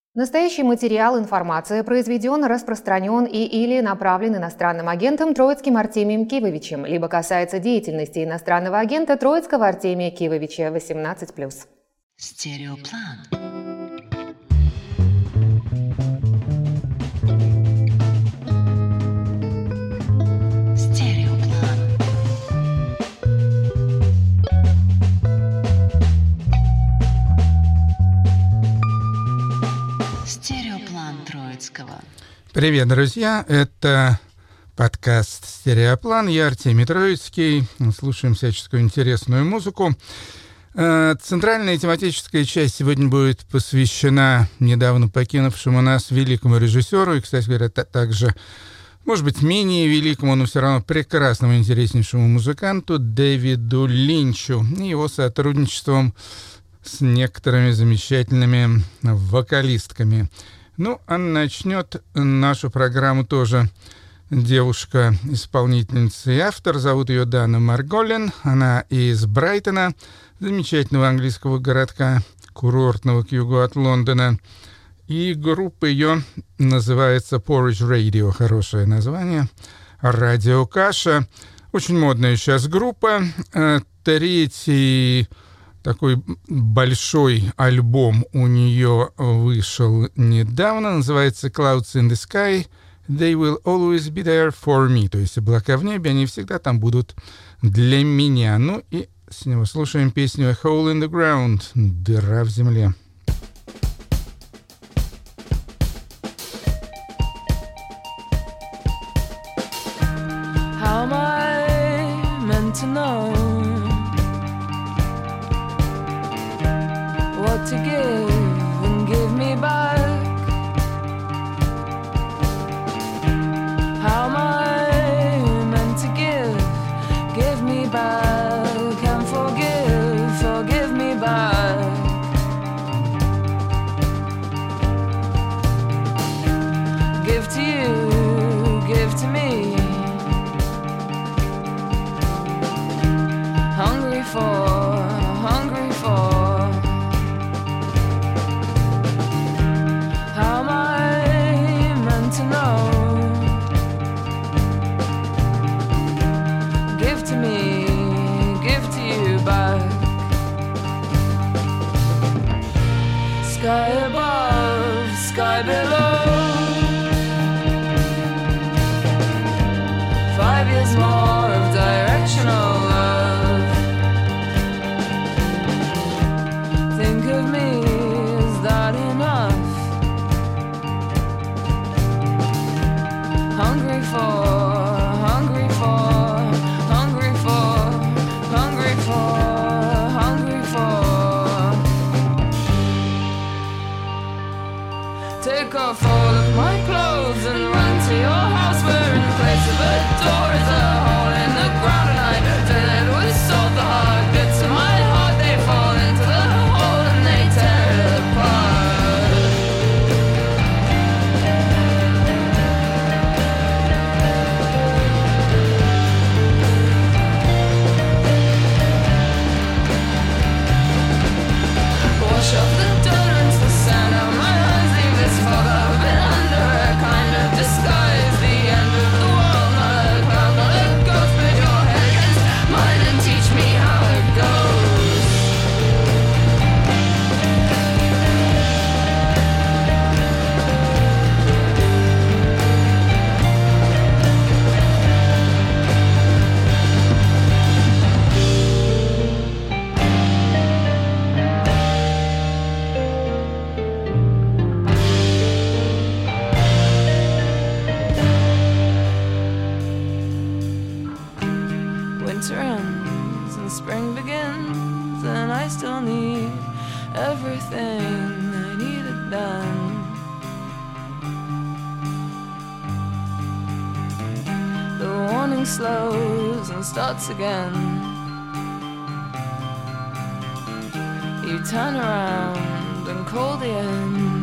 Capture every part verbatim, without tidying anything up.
Настоящий материал, информация произведен, распространен и или направлен иностранным агентом Троицким Артемием Кивовичем, либо касается деятельности иностранного агента Троицкого Артемия Кивовича, восемнадцать плюс. Стереоплан. Стереоплан Троицкого. Привет, друзья! Это подкаст «Стереоплан». Я Артемий Троицкий. Слушаем всяческую интересную музыку. Центральная тематическая часть сегодня будет посвящена недавно покинувшему нас великому режиссеру и, кстати говоря, также, может быть, менее великому, но все равно прекрасному, интереснейшему музыканту Дэвиду Линчу и его сотрудничеством с некоторыми замечательными вокалистками. Ну, а начнет нашу программу тоже девушка-исполнительница и автор. Зовут ее Дана Марголин. Она из Брайтона, замечательного английского городка, курортного к югу от Лондона. И группа ее называется Porridge Radio. Хорошее название. Радио Каша. Очень модная сейчас группа. Третий такой большой альбом у нее вышел недавно. Называется Clouds in the Sky. They will always be there for me. То есть облака в небе, они всегда там будут для меня. Ну и с него слушаем песню A Hole in the Ground. Дыра в земле. How am I meant to know what to give and give me back? How am I meant to give, give me back, and forgive, forgive me back? Give to you, give to me. Hungry for, hungry for. How am I meant to know? Give to me, give to you back. Sky above, sky below. Five years more of directional love. Think of me, is that enough? Hungry for, hungry for, hungry for, hungry for, hungry for. Take off all of my clothes and run to your house where in place of a door is a hole in the ground, and I fill it with salt. The hard bits of my heart, they fall into the hole and they tear it apart. Wash off the dirt into the sand on my hands, leave this fog I've been under a kind of disguise. The end of the world, not a cloud, not a ghost, put your head against mine and teach me how it goes. Winter ends and spring begins, and I still need everything I needed done. The warning slows and starts again. You turn around and call the end.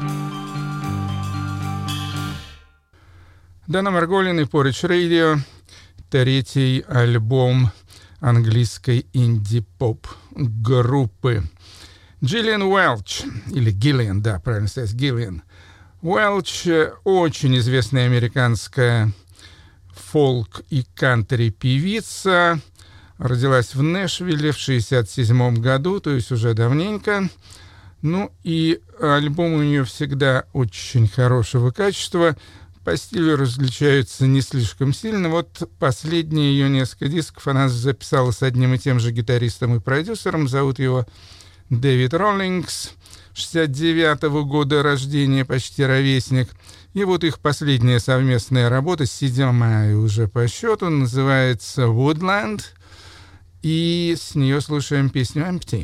Дана Марголин и Porridge Radio. Третий альбом английской инди-поп группы. Джиллиан Уэлч, или Гиллиан, да, правильно сказать, Гиллиан. Уэлч — очень известная американская фолк- и кантри-певица. Родилась в Нэшвилле в шестьдесят седьмом году, то есть уже давненько. Ну и альбомы у нее всегда очень хорошего качества. По стилю различаются не слишком сильно. Вот последние ее несколько дисков она записала с одним и тем же гитаристом и продюсером. Зовут его Дэвид Роллингс. шестьдесят девятого года рождения, почти ровесник. И вот их последняя совместная работа, седьмая уже по счету, называется «Woodland». И с нее слушаем песню «Empty».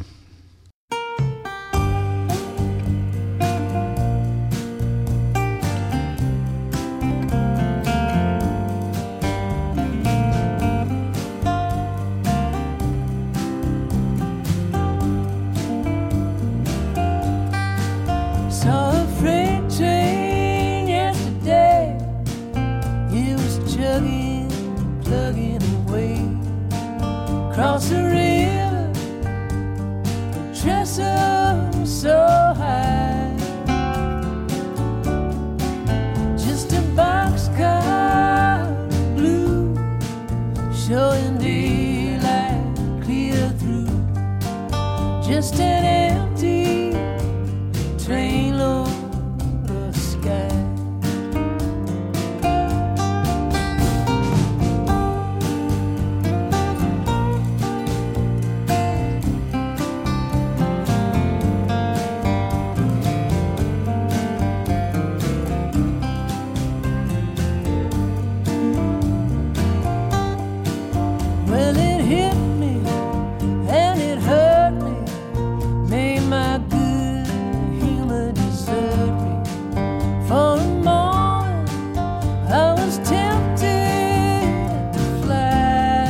Saw a freight train yesterday. It was chugging, plugging away across the river. Trestle so high, just a boxcar blue, showing daylight clear through. Just an empty train load of sky. Well, it hit me and it hurt me, made my good humor desert me. For a moment I was tempted to fly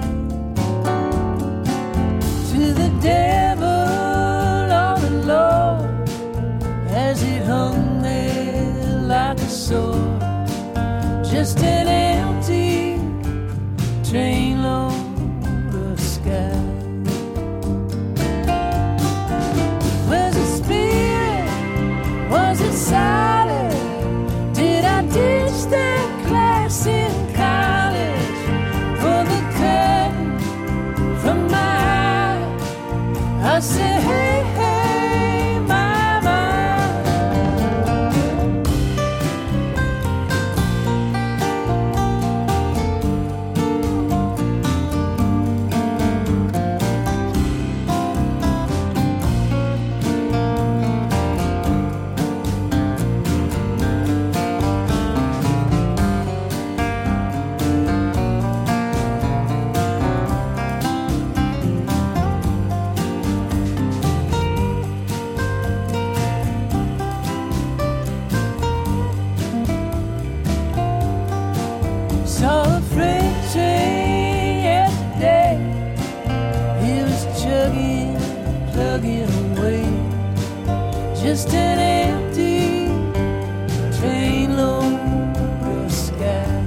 to the devil or the Lord as it hung there like a sword. Just an empty train load of sky. Was it spirit? Was it solid? Did I ditch that class in college for the curtain from my eye? I said, hey, hey, mama. Saw a freight train yesterday. It was chugging, plugging away. Just an empty train load of sky.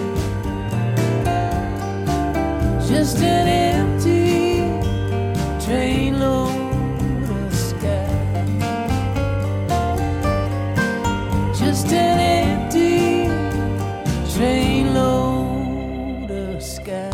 Just an empty train load of sky. Just an empty train load of sky.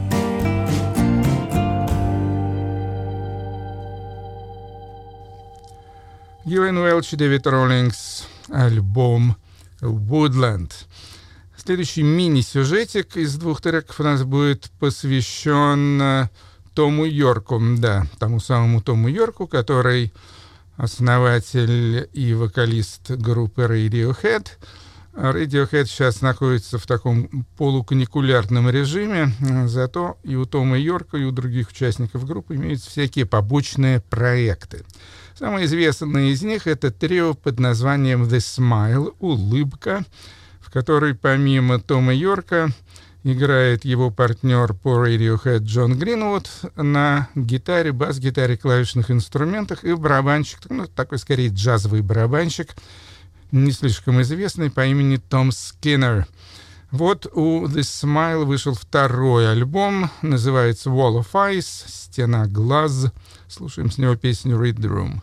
Гиллиан Уэлч и Дэвид Роллингс, альбом «Woodland». Следующий мини-сюжетик из двух треков у нас будет посвящен э, Тому Йорку, да, тому самому Тому Йорку, который основатель и вокалист группы Radiohead. Radiohead сейчас находится в таком полуканикулярном режиме, зато и у Тома Йорка, и у других участников группы имеются всякие побочные проекты. Самый известный из них — это трио под названием The Smile — «Улыбка», в которой помимо Тома Йорка играет его партнер по Radiohead Джон Гринвуд на гитаре, бас-гитаре, клавишных инструментах и барабанщик, ну, такой скорее джазовый барабанщик, не слишком известный, по имени Том Скиннер. Вот у The Smile вышел второй альбом, называется Wall of Ice, «Стена глаз». Слушаем с него песню «Read the Room».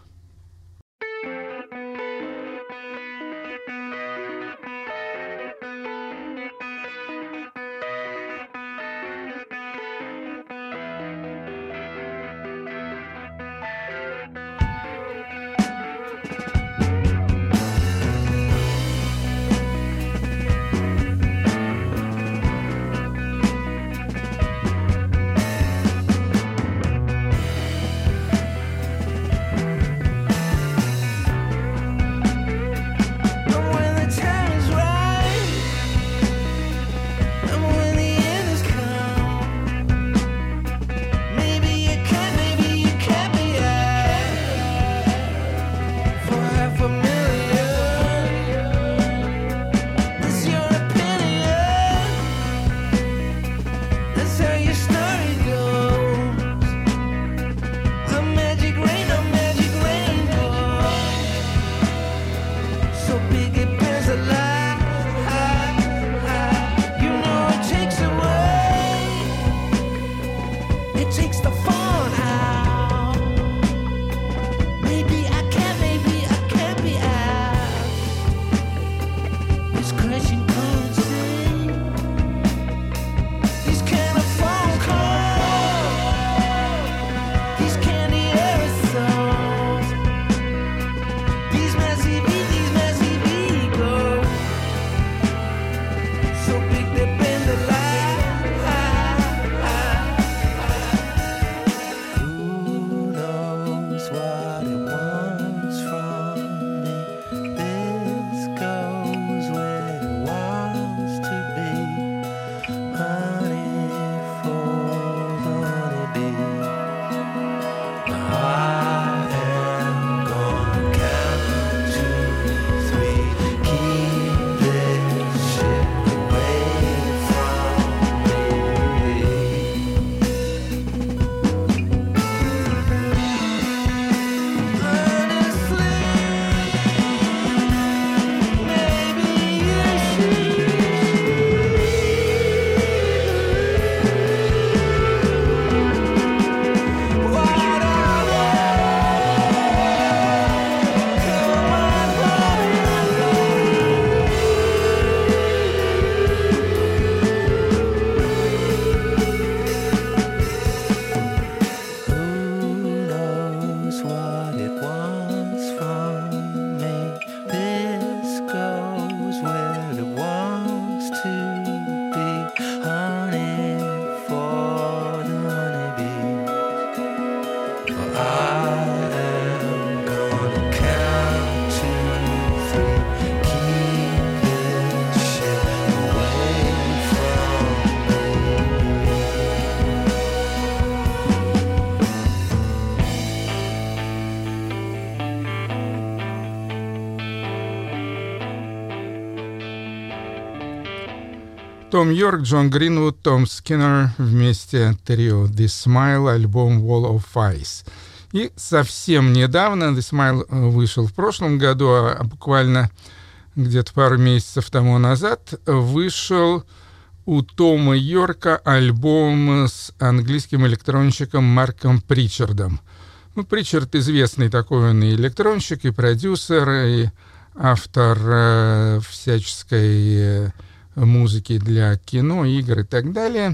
Том Йорк, Джон Гринвуд, Том Скиннер вместе трио The Smile, альбом Wall of Ice. И совсем недавно, The Smile вышел в прошлом году, а буквально где-то пару месяцев тому назад вышел у Тома Йорка альбом с английским электронщиком Марком Причардом. Ну, Причард известный такой, он и электронщик, и продюсер, и автор э, всяческой э, музыки для кино, игр и так далее.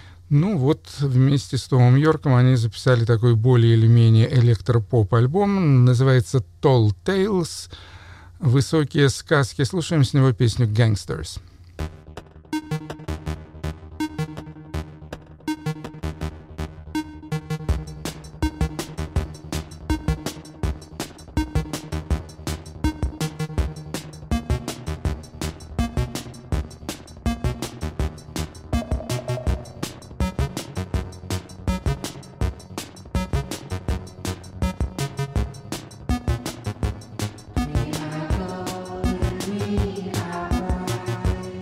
Ну вот, вместе с Томом Йорком они записали такой более или менее электропоп-альбом, называется Tall Tales, «Высокие сказки». Слушаем с него песню «Gangsters». We are gold, we are bright.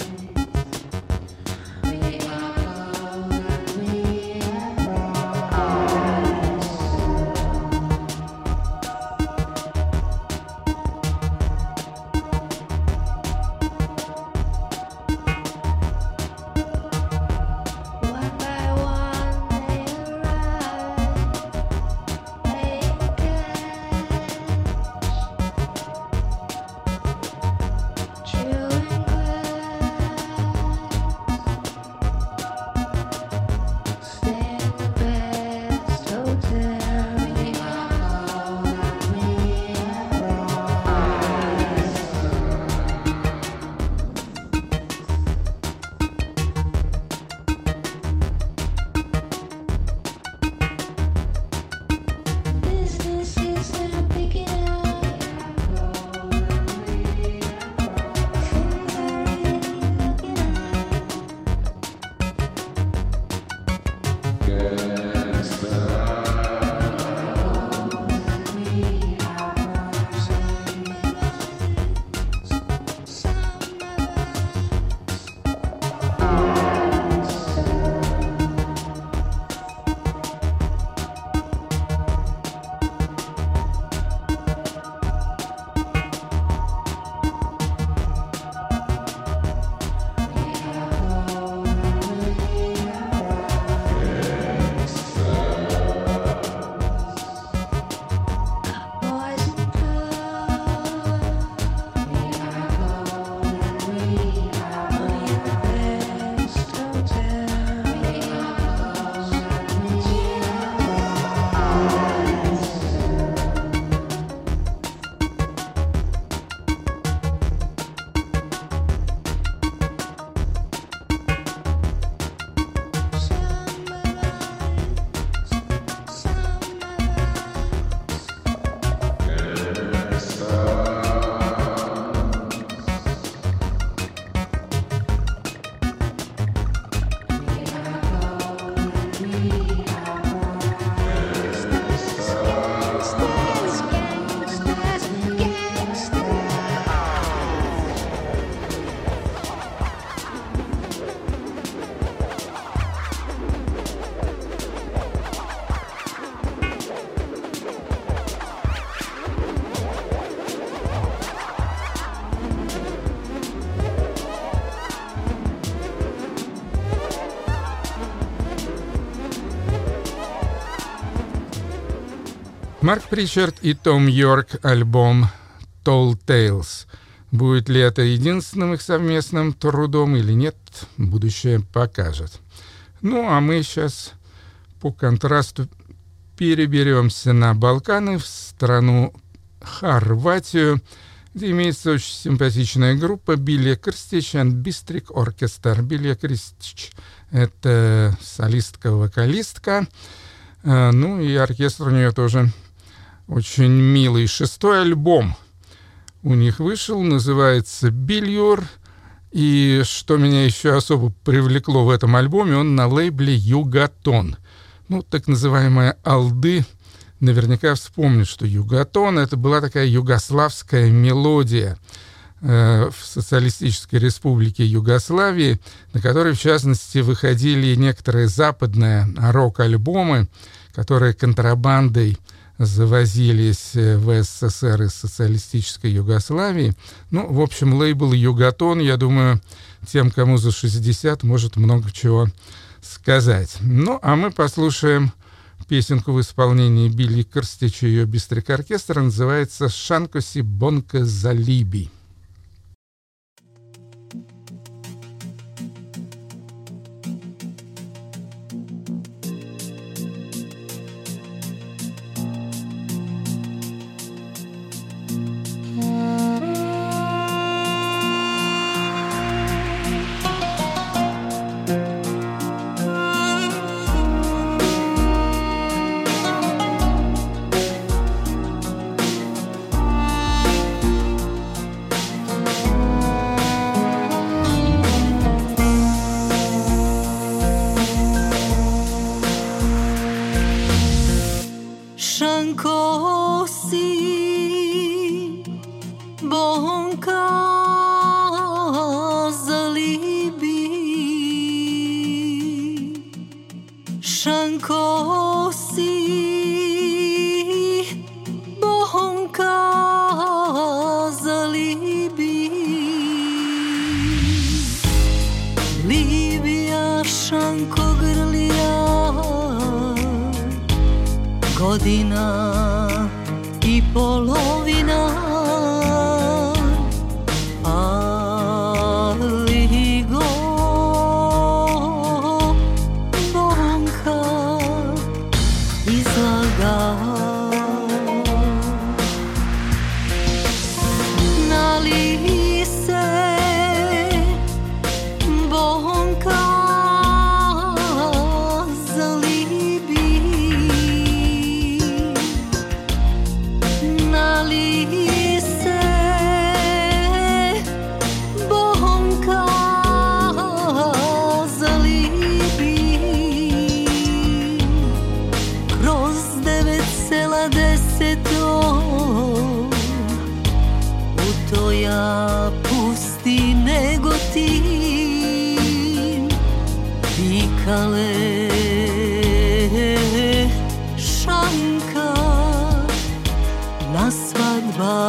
Марк Причард и Том Йорк, альбом Tall Tales. Будет ли это единственным их совместным трудом или нет, будущее покажет. Ну, а мы сейчас по контрасту переберемся на Балканы, в страну Хорватию, где имеется очень симпатичная группа Билия Крстич and Бистрик Orchestra. Билия Крстич — это солистка-вокалистка, ну и оркестр у нее тоже очень милый. Шестой альбом у них вышел, называется «Бильюр». И что меня еще особо привлекло в этом альбоме, он на лейбле «Югатон». Ну, так называемая «Алды» наверняка вспомнит, что «Югатон» — это была такая югославская мелодия э, в Социалистической Республике Югославии, на которой, в частности, выходили некоторые западные рок-альбомы, которые контрабандой завозились в СССР из социалистической Югославии. Ну, в общем, лейбл «Югатон», я думаю, тем, кому за шестьдесят, может много чего сказать. Ну, а мы послушаем песенку в исполнении Билли Крстича и ее Бистрик оркестра. Называется «Шанкоси Бонка Залиби». Godina i polovina, ali go bonka izlaga. Nali se bonka pusti nego ti vikale šanka na svadba.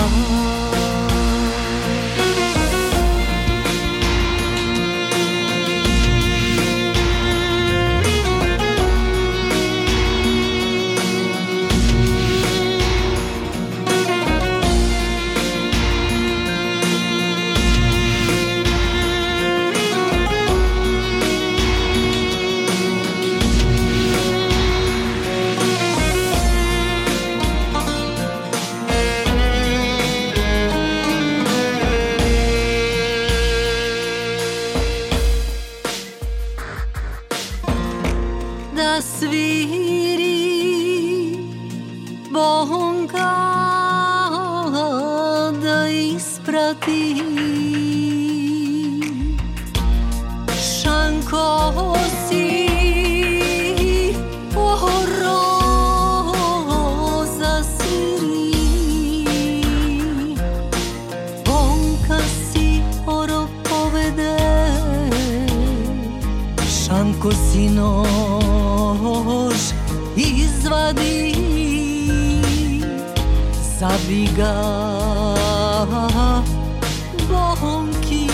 Da sviri bonka, da isprati šanko si roza sviri, bonka si oro povede, šanko si nož izvadi, zabiga bonki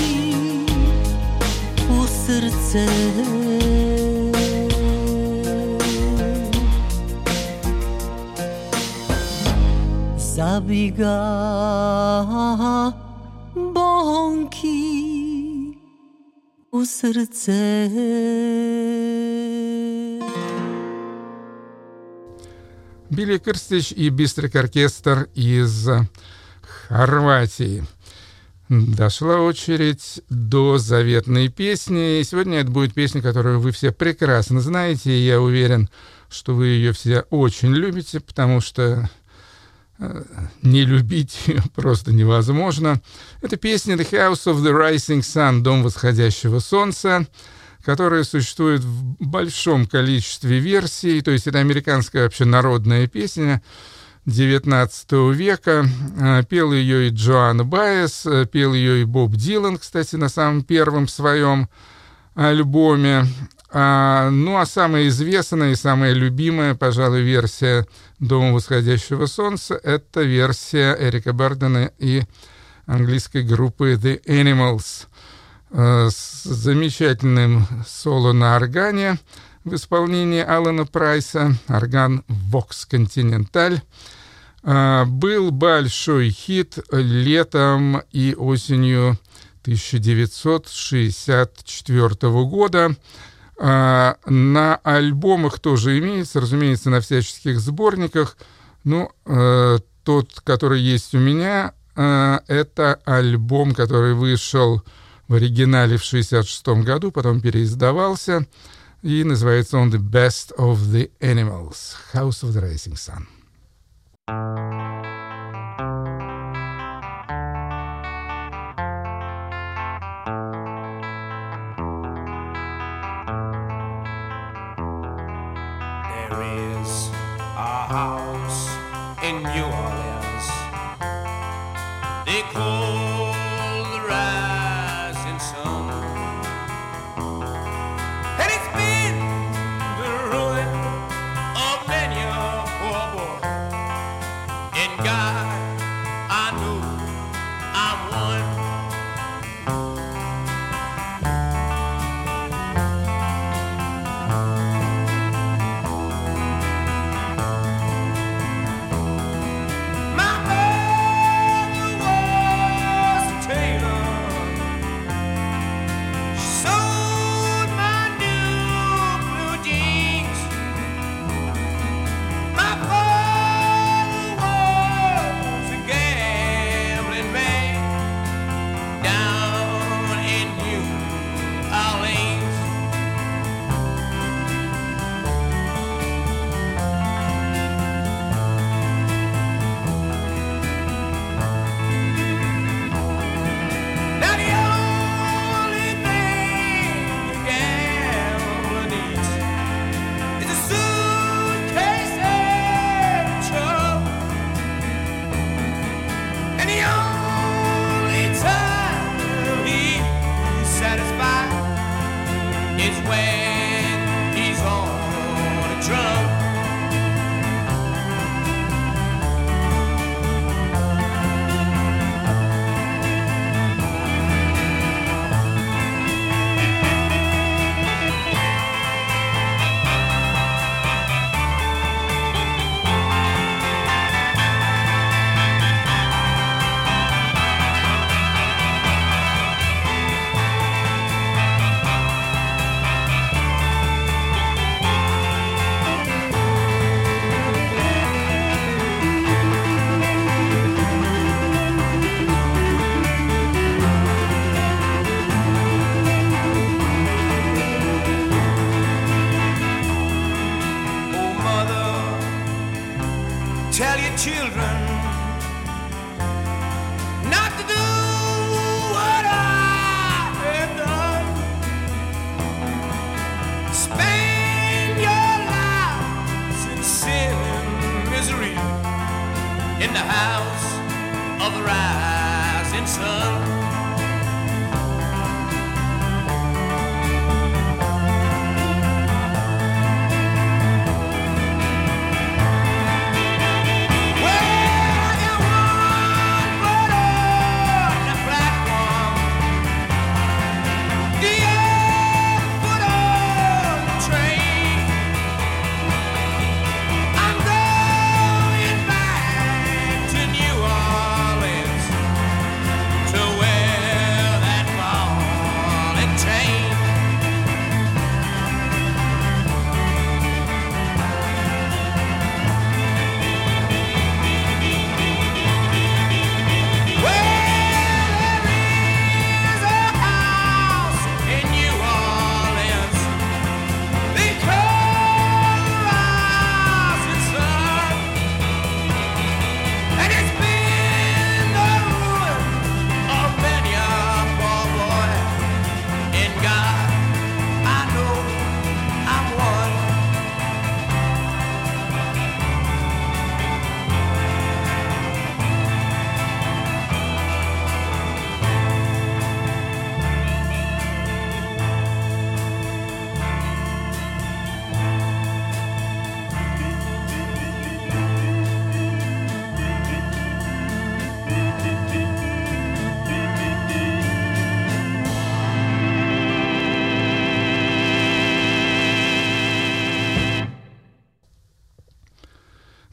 u srce. 旅がbonki u srce. Билли Крстич и Бистрик оркестр из Хорватии. Дошла очередь до заветной песни. И сегодня это будет песня, которую вы все прекрасно знаете. И я уверен, что вы ее все очень любите, потому что э, не любить ее просто невозможно. Это песня «The House of the Rising Sun», «Дом восходящего солнца», которая существует в большом количестве версий. То есть это американская вообще народная песня девятнадцатого века. Пел ее и Джоан Баэс, пел ее и Боб Дилан, кстати, на самом первом своем альбоме. А, ну, а самая известная и самая любимая, пожалуй, версия «Дома восходящего солнца» — это версия Эрика Бардена и английской группы The Animals с замечательным соло на органе в исполнении Алана Прайса, орган Vox Continental. Был большой хит летом и осенью тысяча девятьсот шестьдесят четвёртого года. На альбомах тоже имеется, разумеется, на всяческих сборниках. Ну, тот, который есть у меня, это альбом, который вышел в оригинале в шестьдесят шестом году, потом переиздавался, и называется он «The Best of the Animals», «House of the Rising Sun». There is a house in New Orleans they call the Rising Sun, and it's been the ruin of many a poor boy. And God, I know I'm one. My mother was a tailor.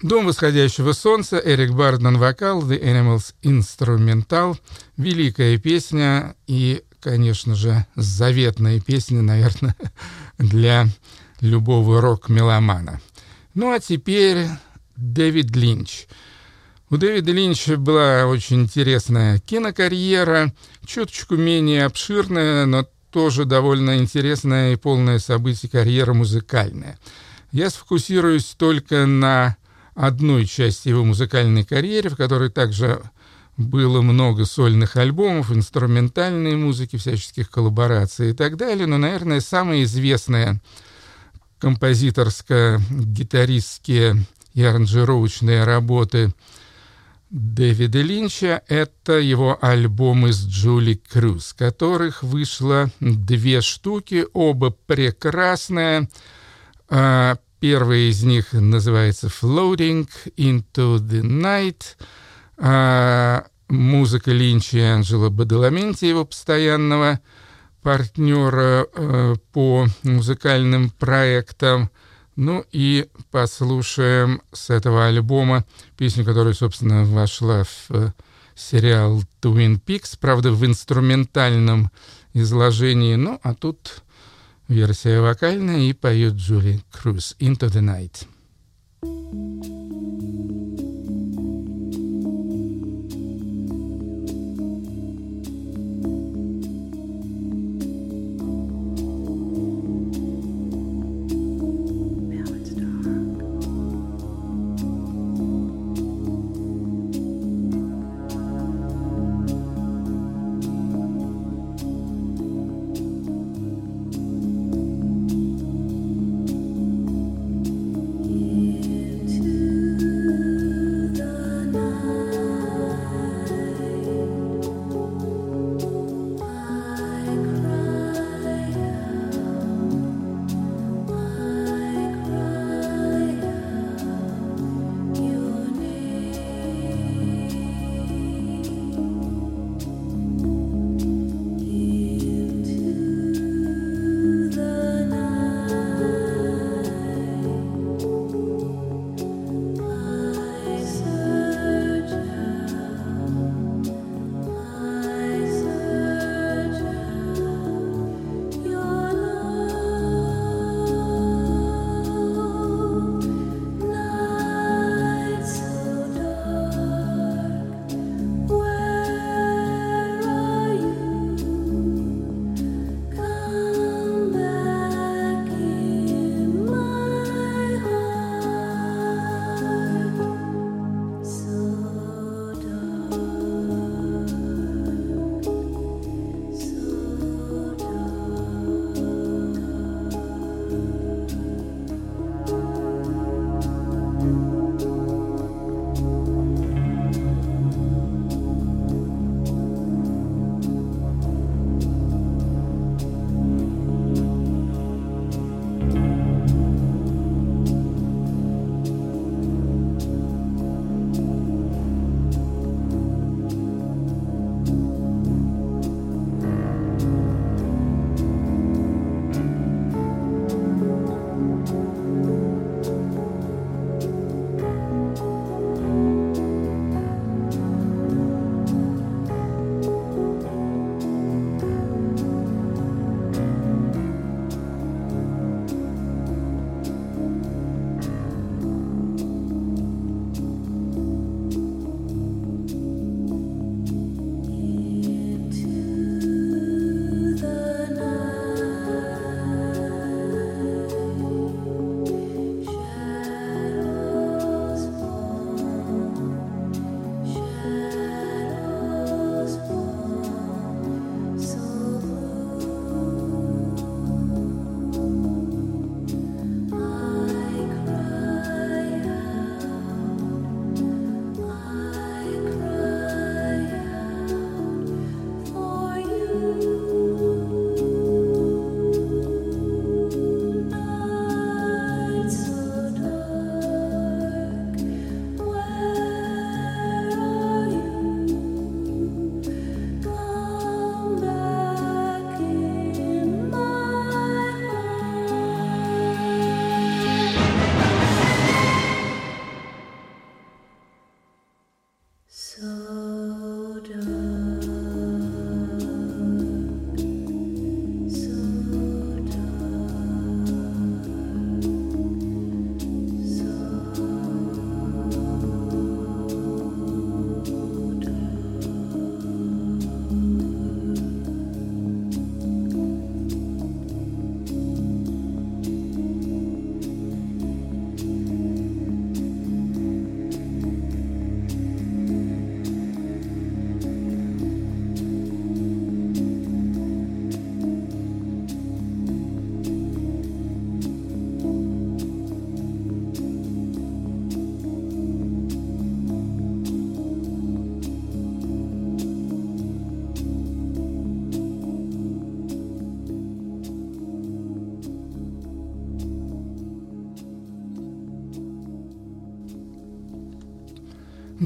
«Дом восходящего солнца», Эрик Бардман вокал, The Animals инструментал. Великая песня и, конечно же, заветная песня, наверное, для любого рок-меломана. Ну а теперь Дэвид Линч. У Дэвида Линча была очень интересная кинокарьера, чуточку менее обширная, но тоже довольно интересная и полная событий карьера музыкальная. Я сфокусируюсь только на одной части его музыкальной карьеры, в которой также было много сольных альбомов, инструментальной музыки, всяческих коллабораций и так далее. Но, наверное, самая известная композиторско-гитаристские и аранжировочные работы Дэвида Линча — это его альбомы с Джули Круз, которых вышло две штуки, оба прекрасные. Первая из них называется «Floating into the Night». Музыка Линча и Анджело Бадаламенти, его постоянного партнера по музыкальным проектам. Ну и послушаем с этого альбома песню, которая, собственно, вошла в сериал Twin Peaks, правда, в инструментальном изложении. Ну, а тут версия вокальная, и поет Джули Круз «Into the Night». Into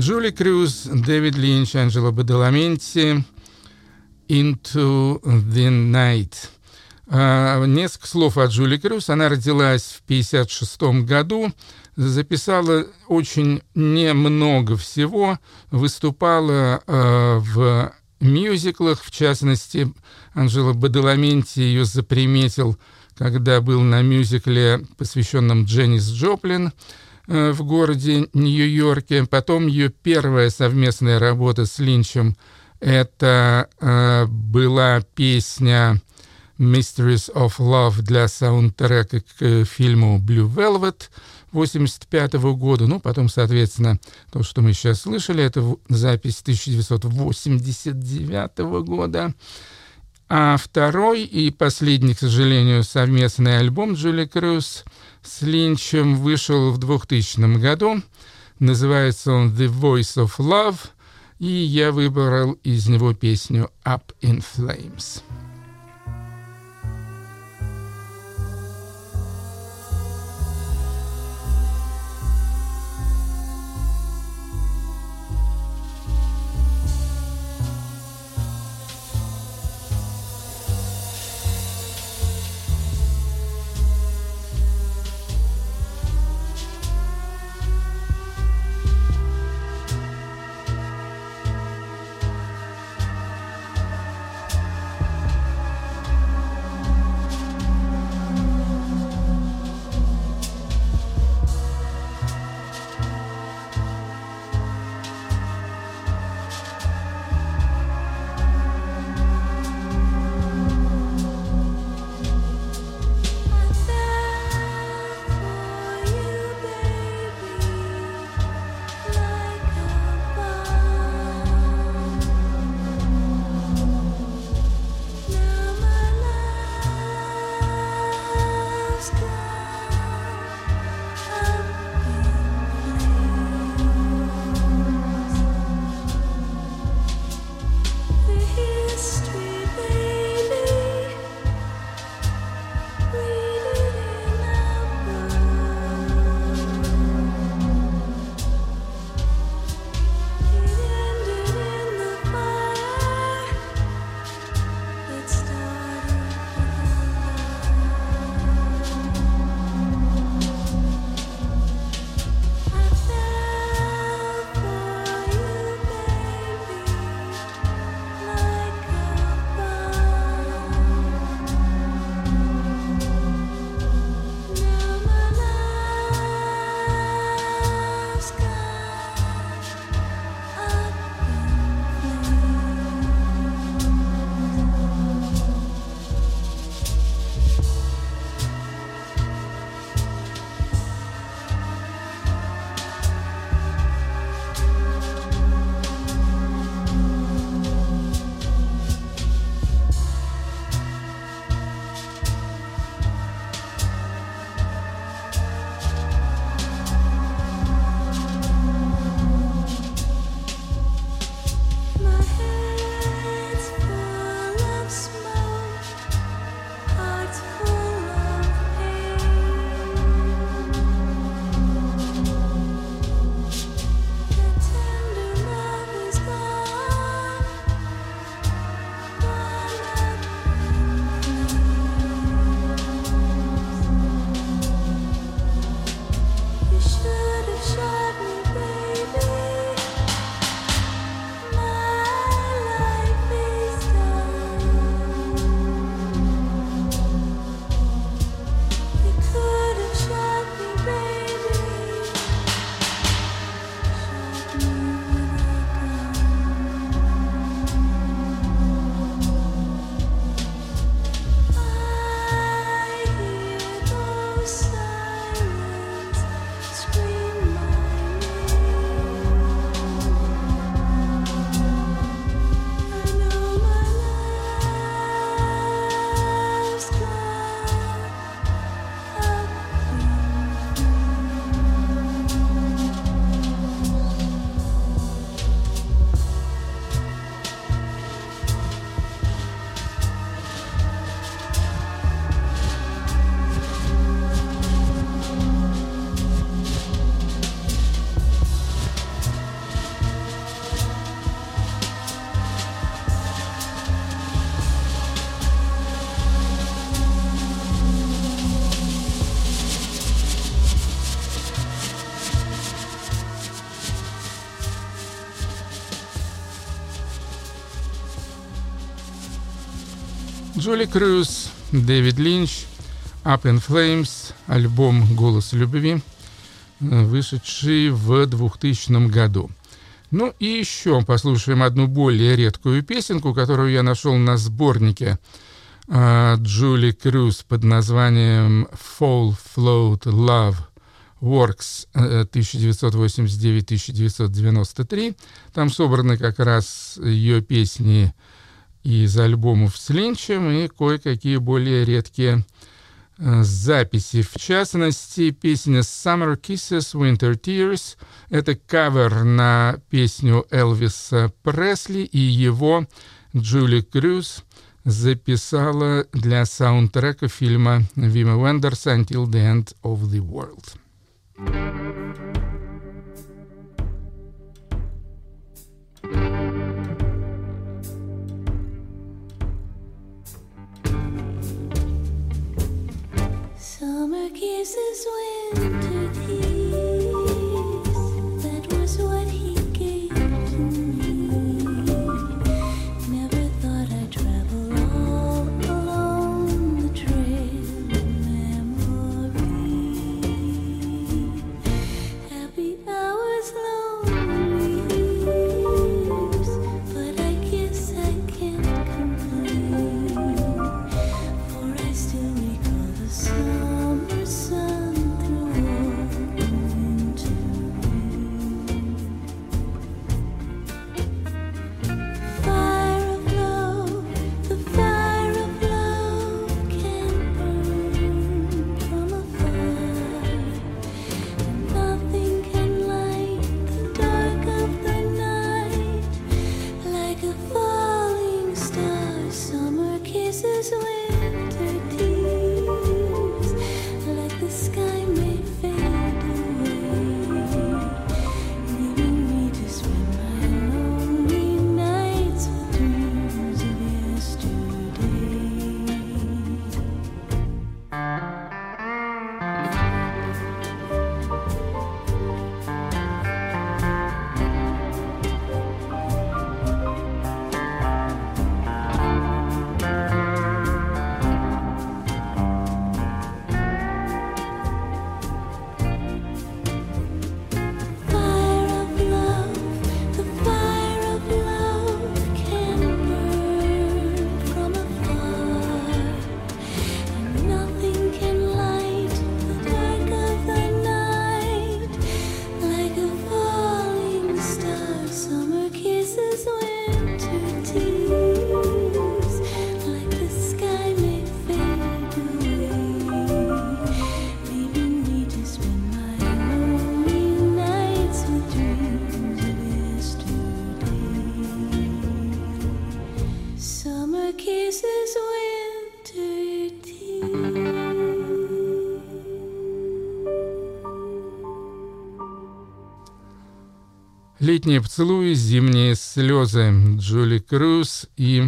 Джули Крюс, Дэвид Линч, Анджело Бадаламенти, «Into the Night». А, несколько слов о Джули Крюс. Она родилась в пятьдесят шестом году, записала очень немного всего, выступала а, в мюзиклах, в частности, Анджело Бадаламенти ее заприметил, когда был на мюзикле, посвященном Дженнис Джоплин а, в городе Нью-Йорке. Потом ее первая совместная работа с Линчем — это а, была песня «Mysteries of Love» для саундтрека к фильму «Blue Velvet» восемьдесят пятого года. Ну, потом, соответственно, то, что мы сейчас слышали, это запись тысяча девятьсот восемьдесят девятого года. А второй и последний, к сожалению, совместный альбом Джули Крюс с Линчем вышел в двухтысячном году. Называется он «The Voice of Love», и я выбрал из него песню «Up in Flames». Джули Крюс, Дэвид Линч, Up in Flames, альбом «Голос любви», вышедший в двухтысячном году. Ну и еще послушаем одну более редкую песенку, которую я нашел на сборнике Джули Крюс под названием «Fall, Float, Love Works» тысяча девятьсот восемьдесят девять — тысяча девятьсот девяносто три. Там собраны как раз ее песни из альбомов с Линчем и кое-какие более редкие э, записи. В частности, песня «Summer Kisses, Winter Tears» — это кавер на песню Элвиса Пресли, и его Джули Крюс записала для саундтрека фильма Вима Вендерса «Until the End of the World». Summer kisses, winter tears. That was what he gave to me. Never thought I'd travel all along the trail of memory. Happy hours, lonely years, but I guess I can't complain, for I still recall the sun. Summer sun through all the winter rain. Fire of love, the fire of love can burn from afar, and nothing can light the dark of the night like a falling star. Summer kisses, winter tears. Like the sky may fade away, leaving me to spend my lonely nights with dreams of yesterday. Fire of love, the fire of love can burn from afar, and nothing can light the dark of the night like a falling star. Summer kisses, winter tears, like the sky may fade away, leaving me to spend my lonely nights with dreams of yesterday. Summer kisses, winter tears. «Летние поцелуи, зимние слезы», Джули Крюс и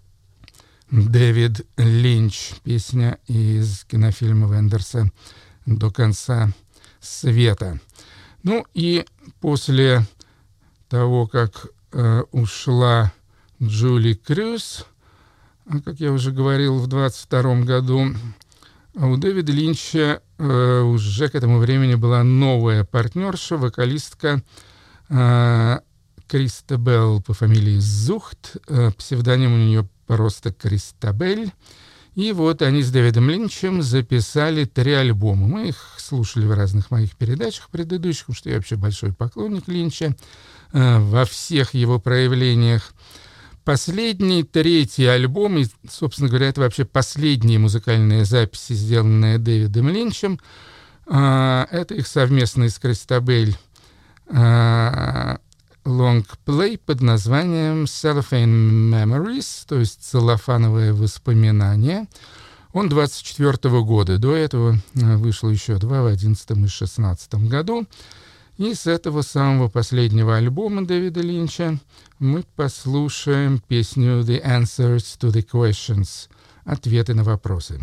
Дэвид Линч. Песня из кинофильма Вендерса «До конца света». Ну и после того, как э, ушла Джули Крюс, как я уже говорил, в двадцать втором году, у Дэвида Линча э, уже к этому времени была новая партнерша, вокалистка э, Кристабелл по фамилии Зухт, э, псевдоним у нее просто Кристабель. И вот они с Дэвидом Линчем записали три альбома. Мы их слушали в разных моих передачах предыдущих, потому что я вообще большой поклонник Линча э, во всех его проявлениях. Последний, третий альбом, и, собственно говоря, это вообще последние музыкальные записи, сделанные Дэвидом Линчем. Э, это их совместный с Кристабель э, лонгплей под названием Cellophane Memories, то есть целлофановые воспоминания. Он двадцать четвёртого года. До этого вышло еще два в одиннадцатом и шестнадцатом году. И с этого самого последнего альбома Дэвида Линча мы послушаем песню «The Answers to the Questions» — «Ответы на вопросы».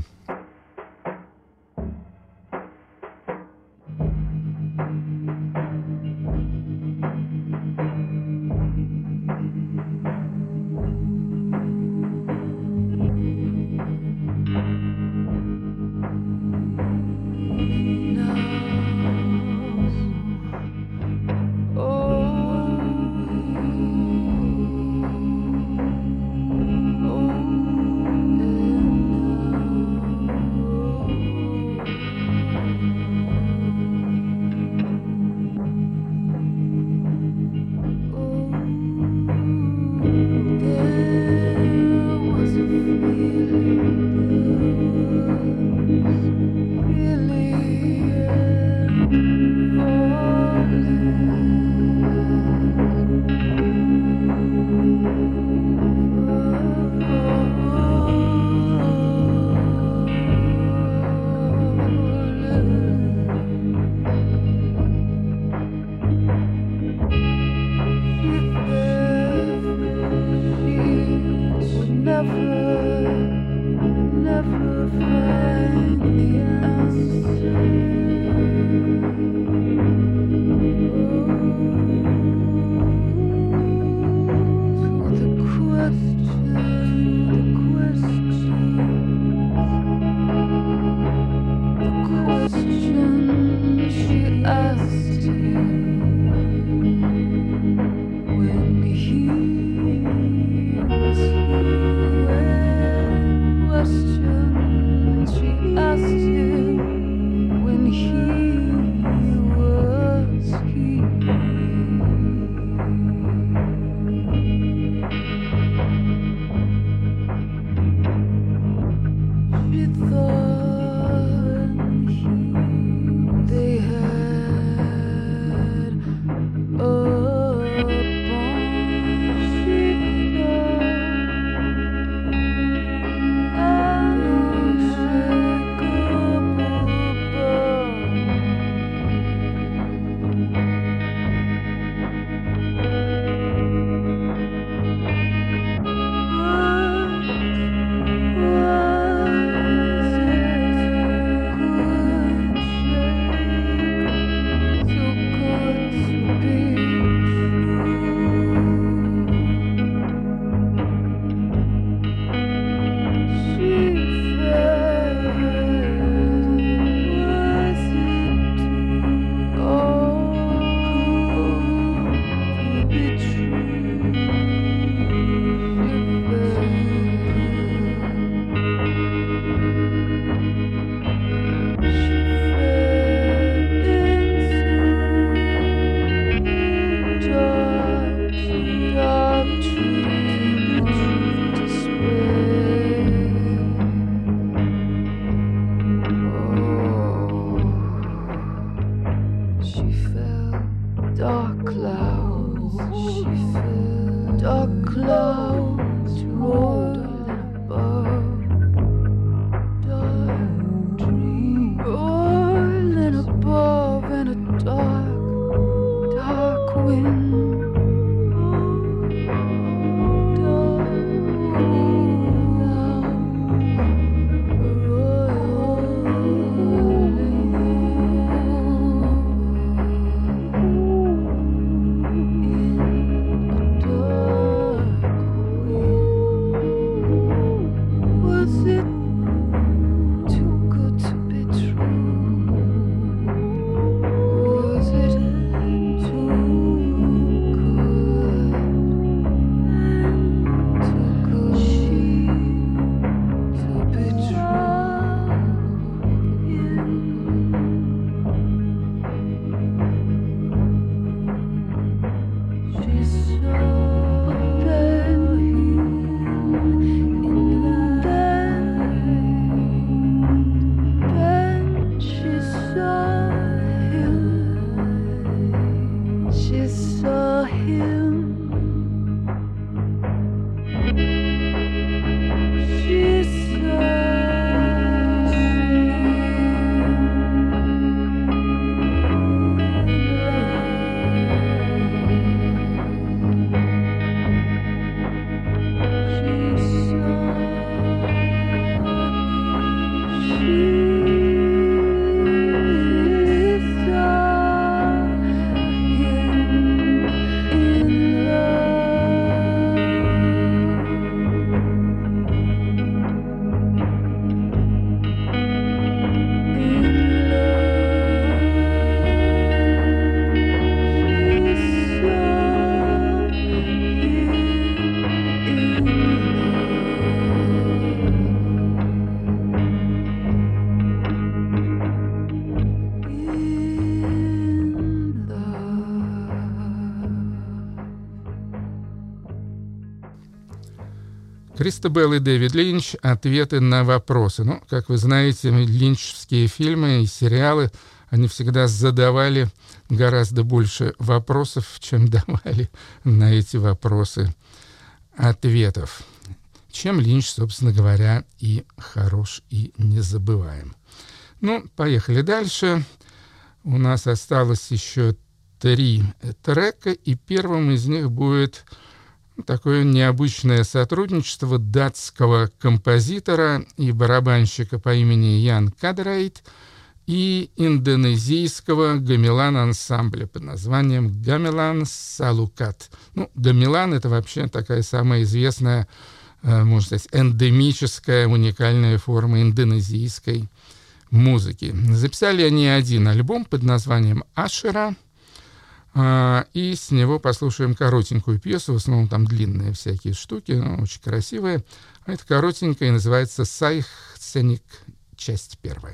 Кристобел и Дэвид Линч — ответы на вопросы. Ну, как вы знаете, линчевские фильмы и сериалы, они всегда задавали гораздо больше вопросов, чем давали на эти вопросы ответов. Чем Линч, собственно говоря, и хорош, и незабываем. Ну, поехали дальше. У нас осталось еще три трека, и первым из них будет Такое необычное сотрудничество датского композитора и барабанщика по имени Ян Кадерейд и индонезийского гамелан-ансамбля под названием «Гамелан Салукат». Ну, гамелан — это вообще такая самая известная, можно сказать, эндемическая, уникальная форма индонезийской музыки. Записали они один альбом под названием «Ашера», и с него послушаем коротенькую пьесу, в основном там длинные всякие штуки, но очень красивые. А это коротенькая и называется «Сайх Сценик», часть первая.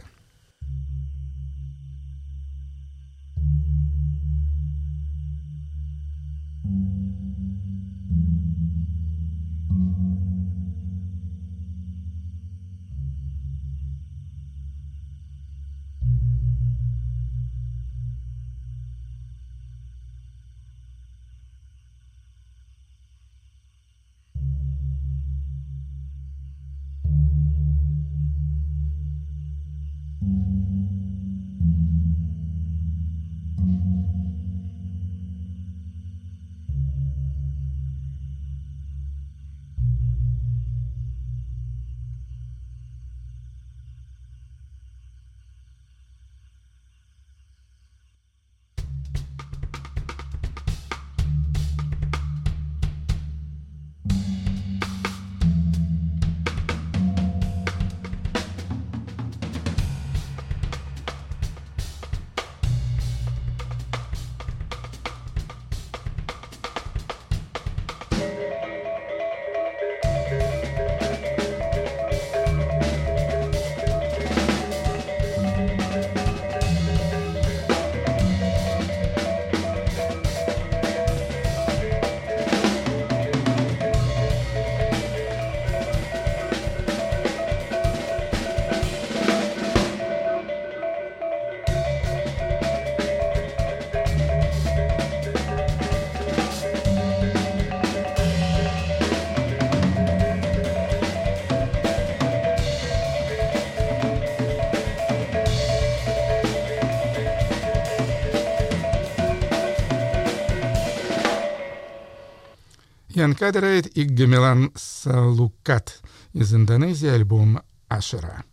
Ян Кадерейд и Гамелан Салукат из Индонезии, альбом «Ашера».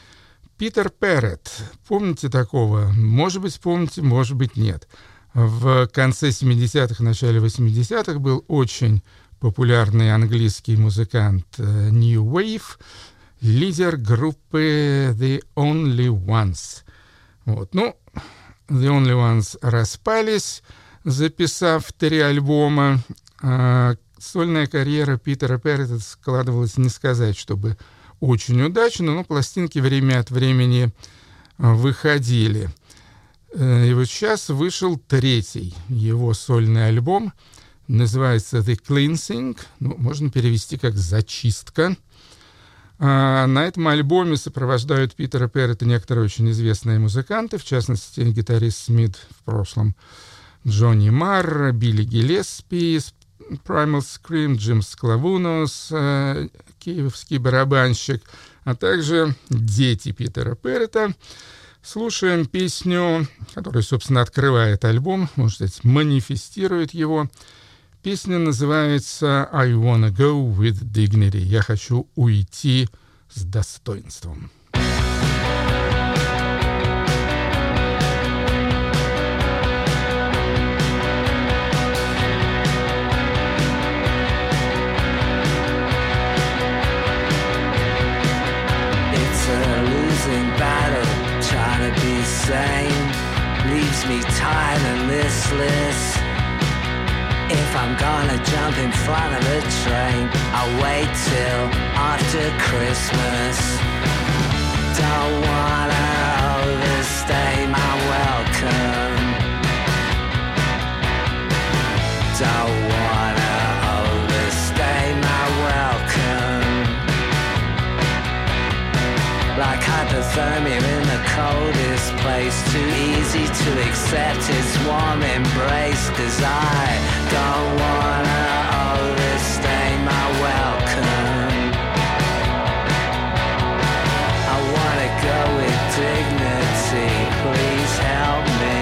Питер Перретт. Помните такого? Может быть, помните, может быть, нет. В конце семидесятых, начале восьмидесятых был очень популярный английский музыкант New Wave, лидер группы The Only Ones. Вот. Ну, The Only Ones распались, записав три альбома. А сольная карьера Питера Перретта складывалась, не сказать, чтобы очень удачно, но пластинки время от времени выходили. И вот сейчас вышел третий его сольный альбом, называется The Cleansing, ну, можно перевести как «Зачистка». А на этом альбоме сопровождают Питера Перретта некоторые очень известные музыканты, в частности, гитарист Смит в прошлом, Джонни Марр, Билли Гиллеспи, Primal Scream, Джим Склавунос, э, киевский барабанщик, а также дети Питера Перретта. Слушаем песню, которая, собственно, открывает альбом, можно сказать, манифестирует его. Песня называется «I wanna go with dignity». «Я хочу уйти с достоинством». Trying to be sane leaves me tired and listless. If I'm gonna jump in front of a train, I'll wait till after Christmas. Don't wanna overstay my welcome. Don't wanna overstay my welcome. Like hypothermia in the coldest place, too easy to accept its warm embrace. Cause I don't wanna overstay my welcome. I wanna go with dignity, please help me.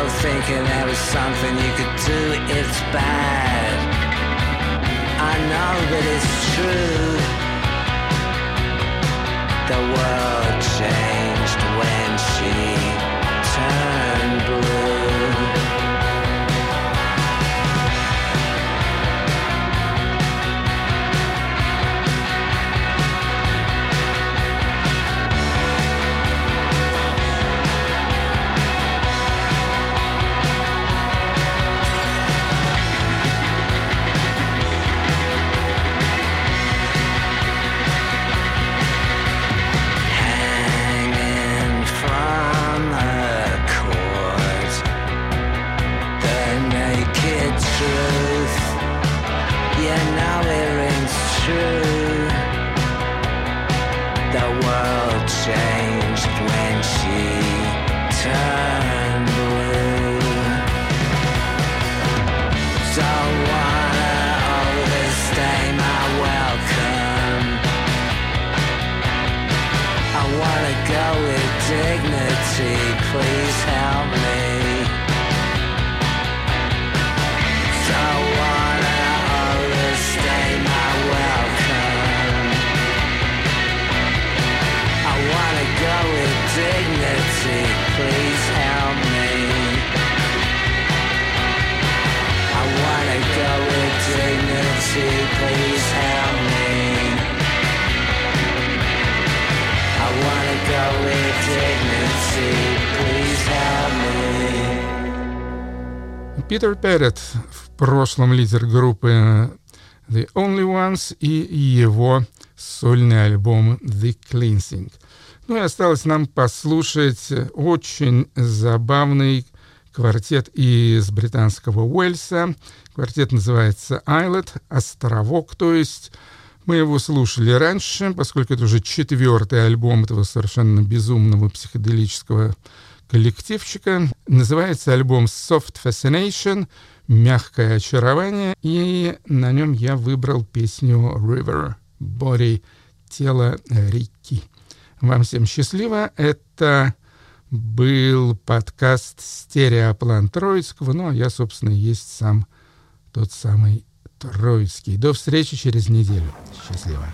still thinking there was something you could do. It's bad, I know, but it's true. The world changed when she turned blue. Changed when she turned blue. Don't wanna overstay my welcome. I wanna go with dignity, please help me. Don't wanna overstay my welcome. I wanna go with dignity, please help me. I wanna go with dignity, please help me. I wanna go with dignity, please help me. Питер Перрет, в прошлом лидер группы The Only Ones, и его сольный альбом The Cleansing. Ну и осталось нам послушать очень забавный квартет из британского Уэльса. Квартет называется Islet, островок, то есть. Мы его слушали раньше, поскольку это уже четвертый альбом этого совершенно безумного психоделического коллективчика. Называется альбом Soft Fascination, мягкое очарование, и на нем я выбрал песню River, Body, тело реки. Вам всем счастливо. Это был подкаст «Стереоплан Троицкого». Ну, а я, собственно, есть сам тот самый Троицкий. До встречи через неделю. Счастливо.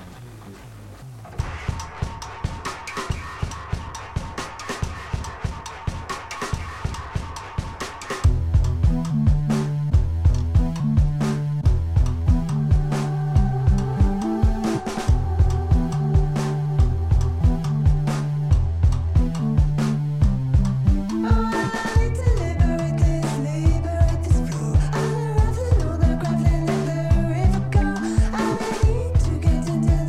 To get into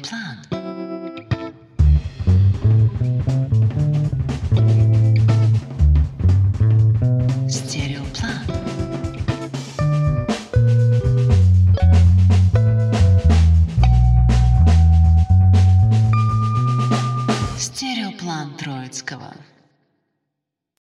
Стереоплан.